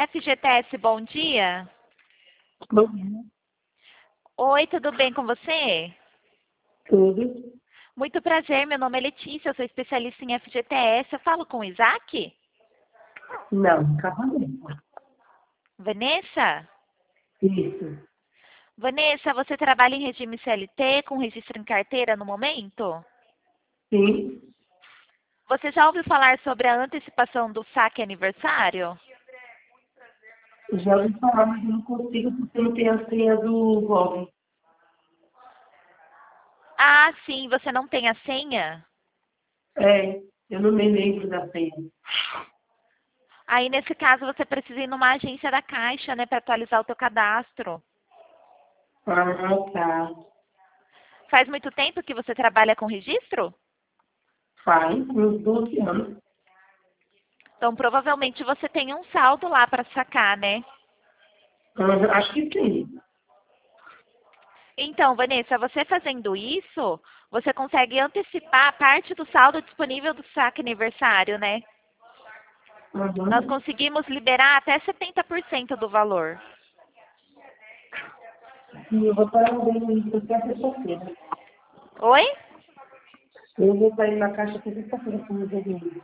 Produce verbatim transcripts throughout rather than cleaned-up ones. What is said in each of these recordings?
F G T S, bom dia. Bom dia. Oi, tudo bem com você? Tudo? Muito prazer, meu nome é Letícia, eu sou especialista em F G T S. Eu falo com o Isaac? Não, Cavaleta. Vanessa? Isso. Vanessa, você trabalha em regime C L T com registro em carteira no momento? Sim. Você já ouviu falar sobre a antecipação do saque aniversário? Já ouvi falar, mas eu não consigo porque não tem a senha do Golden. Ah, sim, você não tem a senha? É, eu não me lembro da senha. Aí, nesse caso, você precisa ir numa agência da Caixa, né, para atualizar o teu cadastro. Ah, tá. Faz muito tempo que você trabalha com registro? Faz uns doze anos. Então, provavelmente você tem um saldo lá para sacar, né? Ah, acho que sim. Então, Vanessa, você fazendo isso, você consegue antecipar parte do saldo disponível do saque aniversário, né? Nós Uhum. conseguimos liberar até setenta por cento do valor. E eu vou estar vendo isso até sexta-feira. Oi? Eu vou estar indo na caixa até sexta-feira com o dinheiro.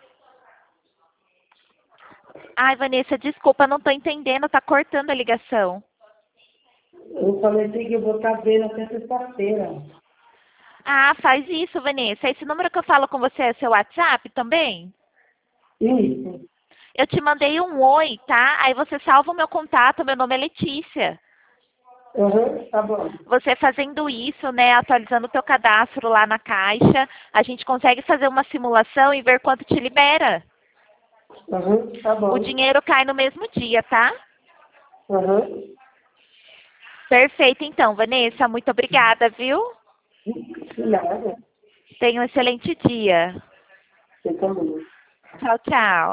Ai, Vanessa, desculpa, não estou entendendo, tá cortando a ligação. Eu falei assim que eu vou estar vendo até sexta-feira. Ah, faz isso, Vanessa. Esse número que eu falo com você é seu WhatsApp também? Isso. Eu te mandei um oi, tá? Aí você salva o meu contato, meu nome é Letícia. Uhum, tá bom. Você fazendo isso, né, atualizando o teu cadastro lá na Caixa, a gente consegue fazer uma simulação e ver quanto te libera. Uhum, tá O bom. dinheiro cai no mesmo dia, tá? Uhum. Perfeito, então, Vanessa. Muito obrigada, viu? De nada. Tenha um excelente dia. Você também. Tchau, tchau.